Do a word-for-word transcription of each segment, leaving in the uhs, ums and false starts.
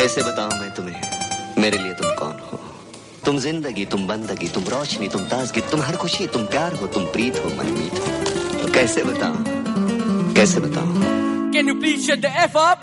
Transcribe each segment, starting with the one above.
कैसे बताऊं मैं तुम्हें मेरे लिए तुम कौन हो। तुम जिंदगी, तुम बंदगी, तुम रोशनी, तुम ताजगी, तुम हर खुशी, तुम प्यार हो, तुम प्रीत हो, मनमीत हो। तो कैसे बताऊं, कैसे बताऊं। Can you please shut the F up?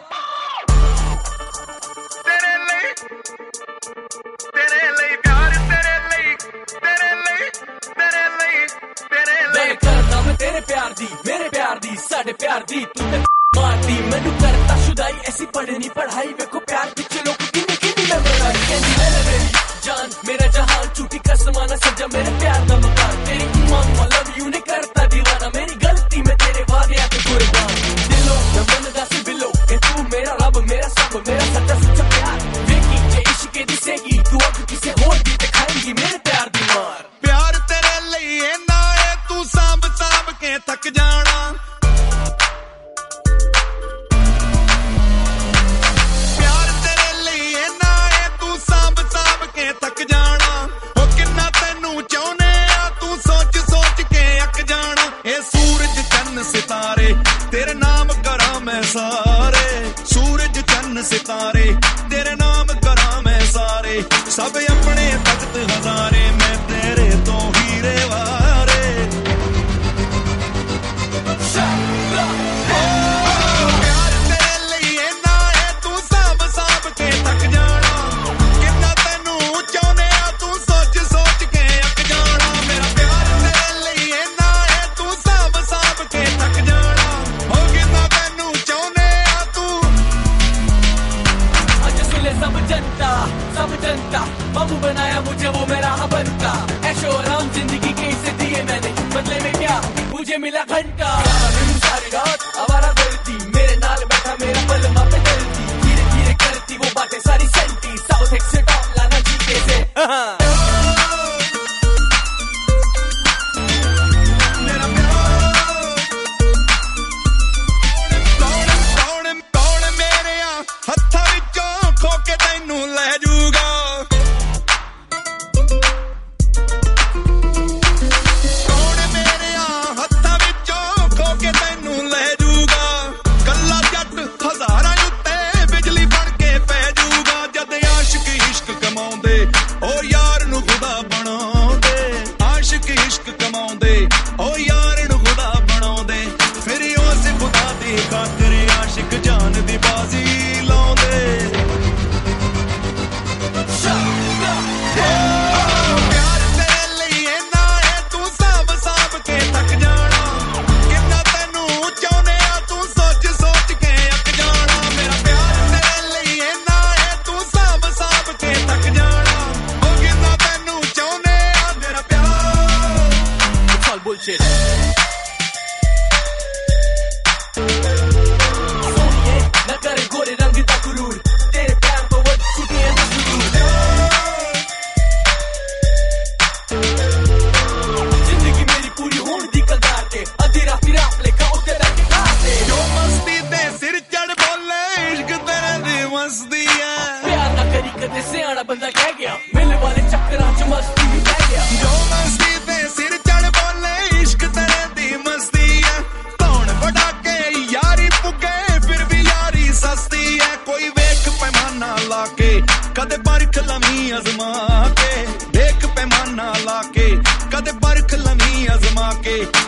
तेरे लिए, तेरे लिए प्यार, तेरे लिए, तेरे लिए, तेरे लिए, तेरे लिए। मैं करता मैं तेरे प्यार दी, मेरे प्यार दी, साढ़े प्यार दी, तू ते मारती मैनू करता शुदाई। ऐसी पढ़नी पढ़ाई वेखो प्यार पिछे लोग किन्नी किन्नी मैं बनाई। कहंदी ले ले मेरी जान मेरा जहान, झूठी कसमाना सजा मेरे प्यार दा मकान। तेरी ईमान लव यू ने करता दीवाना, मेरी गलती में तेरे वादे पे कुर्बान। दिलो न बनदा सी बिलो के तू मेरा रब, मेरा सब, मेरा सच्चा सच्चा प्यार। वेखी जे इश्क दिसेगी तू अब किसे होर दी ते खाएंगी मेरे प्यार दी मार। प्यार तेरे लिए ना है तू सांभ सांभ के थक जाना। प्यार तेरे लिए ना है तू सांभ सांभ के थक जाना। ओ किन्ना तेनू चाहने आ तू सोच सोच के अक जाना। ए सूरज चन्न सितारे तेरे नाम करा मैं सारे। सूरज चन्न सितारे तेरे नाम करा मैं सारे। सब अपने तख्त हजारे मैं तेरे तो हीरे वारे। प्यार तेरे लिए ना है तू सांभ सांभ के थक जाना। किन्ना तेनू चाहने आ तू सोच सोच के अक जाना। मेरा प्यार तेरे लिए ना है तू सांभ सांभ के थक जाना। हो किन्ना तेनू चाहने आ तू। आज सुन ले सब जनता, सब जनता, बाबू बनाया मुझे वो मेरा हाँ बनता। ऐशो आराम जिंदगी के इसे दिए मैंने, बदले में क्या मुझे मिला घंटा। सारी रात आवारा करती मेरे नाल बैठा मेरा पलमा पे डरती। धीरे धीरे करती वो बातें सारी सेंटी, साउथ एक से टॉप लाना जीके से। मेरा प्यार कौन कौन कौन मेरे हत्थां विचों खो के तैनू ले जूगा। कौन मेरे हत्थां विचों खो के तैनू ले जूगा। कल्ला जट हजारां उत्ते बिजली बन के पै जूगा। जद आशिक इश्क कमाउंदे ओ यार नू खुदा बनाउंदे। आशिक इश्क कमाउंदे ओ यार नू खुदा बनाउंदे। फिर उस खुदा दी खातिर आशिक जान दी बाजी लाउंदे। प्यार तेरे लिए ना है तू सांभ सांभ के थक जाना। किन्ना तेनू चाहने आ तू सोच सोच के अक जाना। मेरा प्यार तेरे लिए ना है तू सांभ सांभ के थक जाना। ओ किन्ना तेनू चाहने आ मेरा प्यार। It's all bullshit. सोनिए न कर गोरे रंग दा गुरूर, तेरे प्यार तो वध छुटियां ना सुरूर। जिंदगी मेरी पूरी होण दी कगार ते, अधी रात रात लेखा उत्ते रख के खाते। जो मस्ती दे सिर चढ़ बोले इश्क तेरे दी मस्ती है। प्यार ना करी कदे सियाना बंदा कह गया, मिलने वाले चक्करां च मस्ती भी रह गया। जो मस्ती दे सिर चढ़ बोले इश्क तेरे दी मस्ती है। कौन बढ़ा के यारी पुगे फिर भी यारी सस्ती है। कोई वेख पैमाना लाके कदे परख लमी अजमा के। देख पैमाना लाके कदे परख लमी अजमा के।